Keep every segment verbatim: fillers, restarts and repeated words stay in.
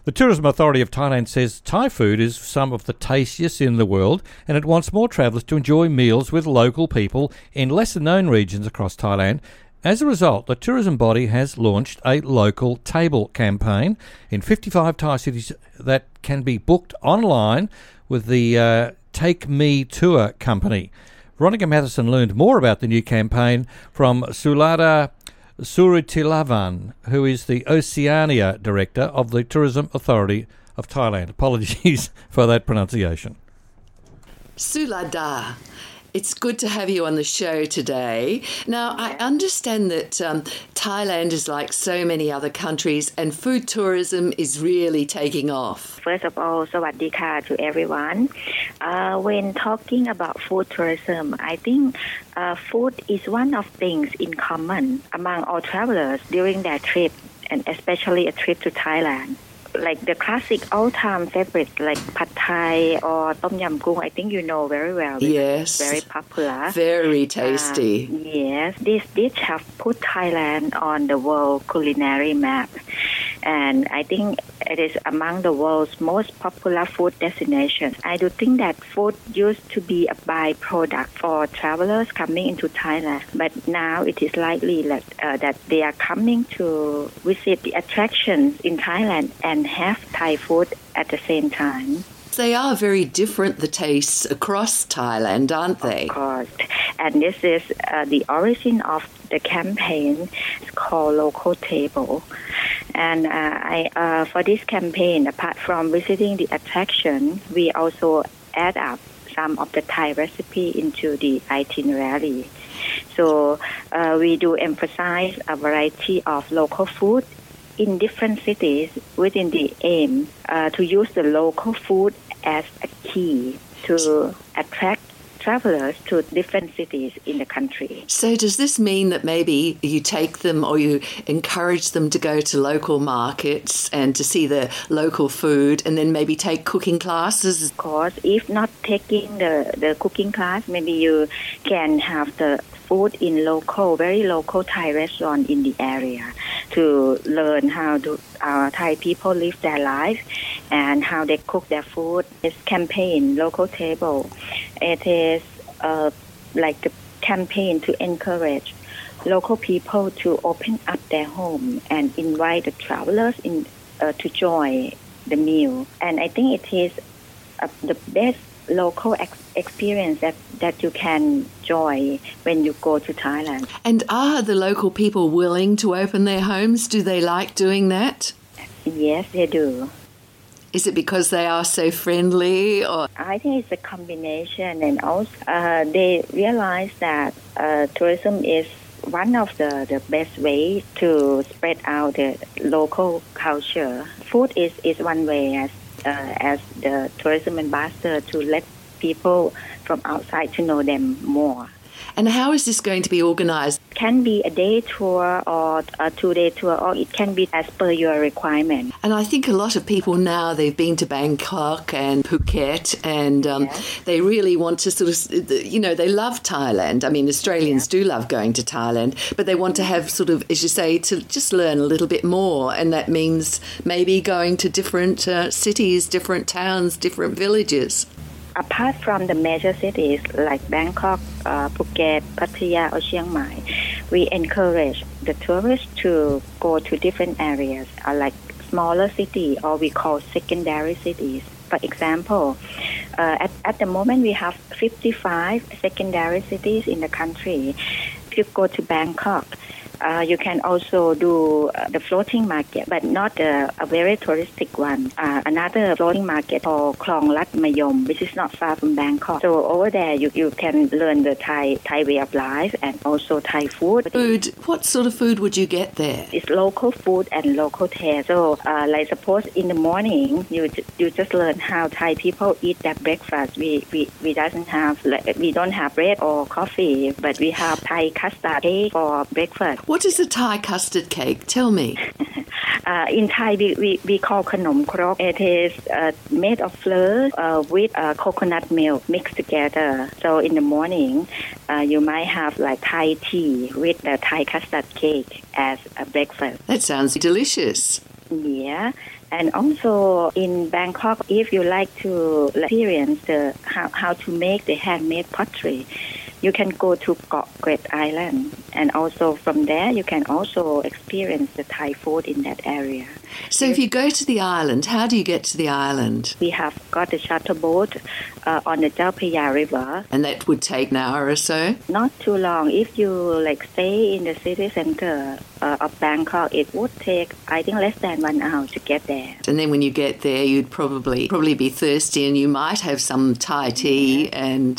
The Tourism Authority of Thailand says Thai food is some of the tastiest in the world, and it wants more travellers to enjoy meals with local people in lesser-known regions across Thailand. As a result, the tourism body has launched a local table campaign in fifty-five Thai cities that can be booked online with the uh, Take Me Tour company. Veronica Matheson learned more about the new campaign from Sulada Suritilavan, who is the Oceania Director of the Tourism Authority of Thailand. Apologies for that pronunciation. Sulada, it's good to have you on the show today. Now, I understand that um, Thailand is like so many other countries and food tourism is really taking off. First of all, sawadee ka to everyone. Uh, when talking about food tourism, I think uh, food is one of things in common among all travelers during their trip, and especially a trip to Thailand. Like the classic all-time favorite, like pad thai or tom yam goong, I think you know very well. Yes. Very popular. Very tasty. Uh, yes. This dish have put Thailand on the world culinary map. And I think it is among the world's most popular food destinations. I do think that food used to be a byproduct for travelers coming into Thailand. But now it is likely that, uh, that they are coming to visit the attractions in Thailand and have Thai food at the same time. They are very different, the tastes across Thailand, aren't they? Of course. And this is uh, the origin of the campaign. It's called Local Table. And uh, I, uh, for this campaign, apart from visiting the attraction, we also add up some of the Thai recipe into the itinerary. So uh, we do emphasize a variety of local food in different cities within the aim uh, to use the local food as a key to attract travelers to different cities in the country. So does this mean that maybe you take them or you encourage them to go to local markets and to see the local food and then maybe take cooking classes? Of course, if not taking the, the cooking class, maybe you can have the food in local, very local Thai restaurant in the area to learn how to, our Thai people live their life and how they cook their food. This campaign, Local Table, it is uh, like a campaign to encourage local people to open up their home and invite the travelers in uh, to join the meal. And I think it is uh, the best local ex- experience that, that you can enjoy when you go to Thailand. And are the local people willing to open their homes? Do they like doing that? Yes, they do. Is it because they are so friendly? Or I think it's a combination, and also uh, they realize that uh, tourism is one of the, the best ways to spread out the local culture. Food is, is one way as Uh, as the tourism ambassador to let people from outside to know them more. And how is this going to be organised? It can be a day tour or a two-day tour, or it can be as per your requirement. And I think a lot of people now, they've been to Bangkok and Phuket and um, yes. they really want to sort of, you know, they love Thailand. I mean, Australians yeah. do love going to Thailand, but they want to have sort of, as you say, to just learn a little bit more. And that means maybe going to different uh, cities, different towns, different villages. Apart from the major cities like Bangkok, uh, Phuket, Pattaya or Chiang Mai, we encourage the tourists to go to different areas uh, like smaller city, or we call secondary cities. For example, uh, at, at the moment we have fifty-five secondary cities in the country. If you go to Bangkok, Uh, you can also do uh, the floating market, but not uh, a very touristic one. Uh, another floating market called Klong Lat Mayom, which is not far from Bangkok. So over there, you, you can learn the Thai Thai way of life and also Thai food. Food. What sort of food would you get there? It's local food and local taste. So, uh, like suppose in the morning, you you just learn how Thai people eat their breakfast. We we we doesn't have like, we don't have bread or coffee, but we have Thai custard cake for breakfast. What is a Thai custard cake? Tell me. uh, in Thai, we, we, we call khanom krok. It is uh, made of flour uh, with uh, coconut milk mixed together. So in the morning, uh, you might have like Thai tea with the Thai custard cake as a breakfast. That sounds delicious. Yeah. And also in Bangkok, if you like to experience the how, how to make the handmade pottery, you can go to Koh Gret Island. And also from there, you can also experience the Thai food in that area. So if you go to the island, how do you get to the island? We have got a shuttle boat uh, on the Chao Phraya River. And that would take an hour or so? Not too long. If you like stay in the city center uh, of Bangkok, it would take, I think, less than one hour to get there. And then when you get there, you'd probably probably be thirsty and you might have some Thai tea and...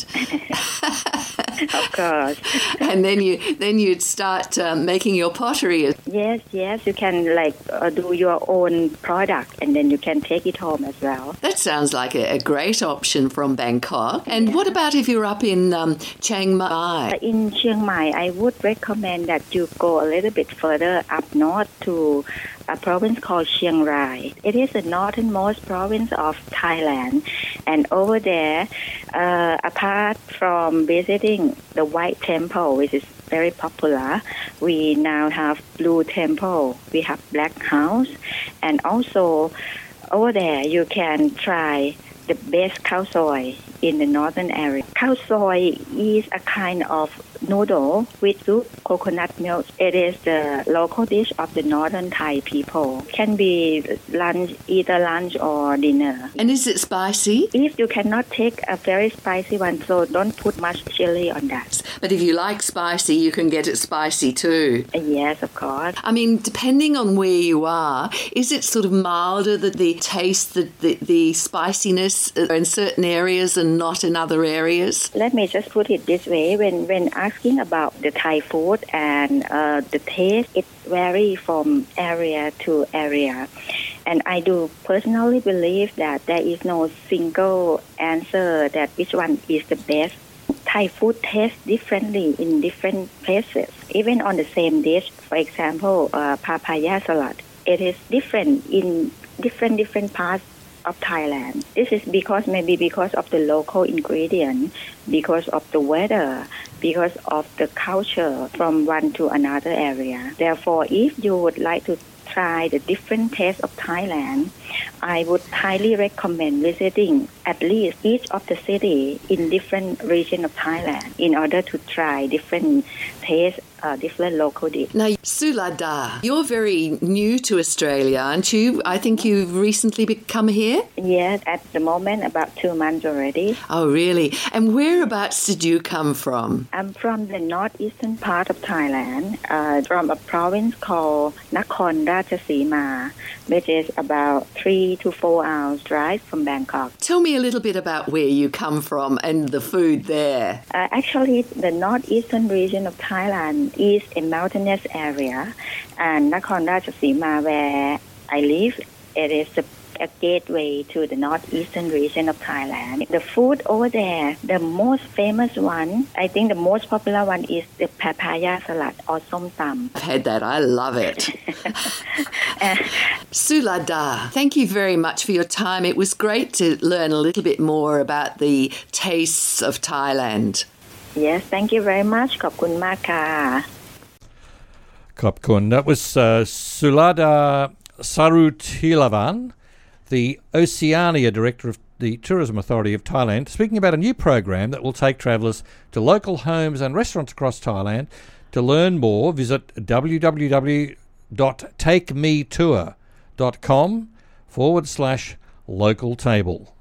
Of course. And then you then you'd start um, making your pottery. Yes, yes. You can like uh, do your own product and then you can take it home as well. That sounds like a, a great option from Bangkok. And yeah. What about if you're up in um, Chiang Mai? In Chiang Mai, I would recommend that you go a little bit further up north to a province called Chiang Rai. It is the northernmost province of Thailand. And over there, uh, apart from visiting the White Temple, which is very popular, we now have Blue Temple, we have Black House, and also over there you can try the best khao soi in the northern area. Khao soi is a kind of noodle with soup, coconut milk. It is the local dish of the northern Thai people. Can be lunch, either lunch or dinner. And is it spicy? If you cannot take a very spicy one, so don't put much chili on that. But if you like spicy, you can get it spicy too. Yes, of course. I mean, depending on where you are, is it sort of milder, that the taste, the, the, the spiciness in certain areas and not in other areas? Let me just put it this way. When, when asking about the Thai food and uh, the taste, it varies from area to area. And I do personally believe that there is no single answer that which one is the best. Thai food tastes differently in different places. Even on the same dish, for example, uh, papaya salad, it is different in different different parts of Thailand. This is because maybe because of the local ingredient, because of the weather, because of the culture from one to another area. Therefore, if you would like to try the different tastes of Thailand, I would highly recommend visiting at least each of the city in different region of Thailand in order to try different tastes, uh, different local dishes. Now, Sulada, you're very new to Australia, aren't you? I think you've recently come here? Yes, at the moment about two months already. Oh, really? And whereabouts did you come from? I'm from the northeastern part of Thailand, uh, from a province called Nakhon Ratchasima, which is about three to four hours drive from Bangkok. Tell me a little bit about where you come from and the food there. Uh, actually, the northeastern region of Thailand is a mountainous area, and Nakhon Ratchasima, where I live, it is the a gateway to the northeastern region of Thailand. The food over there, the most famous one, I think the most popular one is the papaya salad or som tam. I've had that. I love it. Sulada, thank you very much for your time. It was great to learn a little bit more about the tastes of Thailand. Yes, thank you very much. ขอบคุณมากค่ะขอบคุณ. That was uh, Sulada Sarutilavan, the Oceania Director of the Tourism Authority of Thailand, speaking about a new program that will take travellers to local homes and restaurants across Thailand. To learn more, visit www.takemetour.com forward slash local table.